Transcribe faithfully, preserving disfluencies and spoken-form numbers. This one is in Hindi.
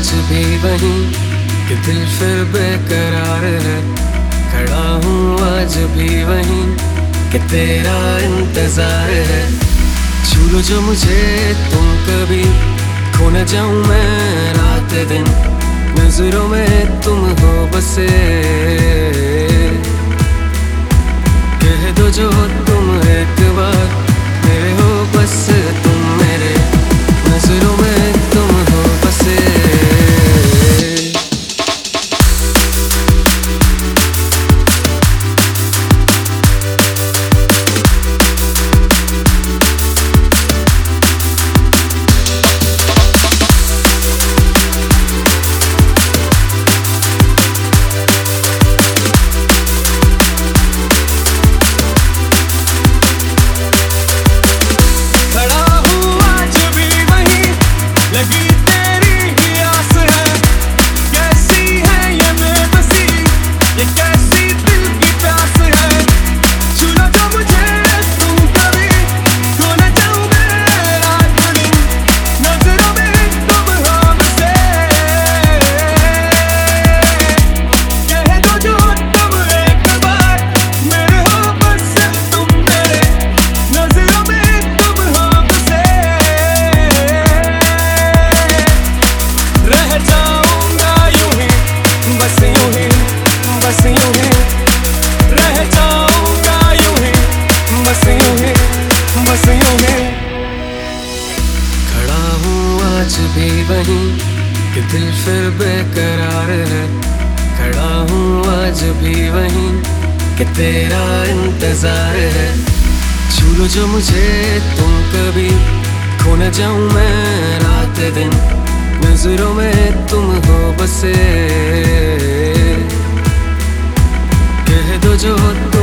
आज भी वहीं कि दिल फिर बेकरार है। खड़ा हूँ आज भी वहीं कि तेरा इंतजार है। छू लो जो मुझे तुम कभी, खो न जाऊं मैं रात दिन, नजरों में तुम हो बसे। कह दो जो तुम एक बार मेरे हो, बस तुम मेरे, नजरों में तुम हो बसे। खड़ा हूँ आज भी वहीं कि दिल फिर बेकरार है। खड़ा हूँ आज भी वहीं कि तेरा इंतजार है। छू लो जो मुझे तुम कभी, खो न जाऊं मैं रात दिन, नजरों में तुम हो बसे। कह दो जो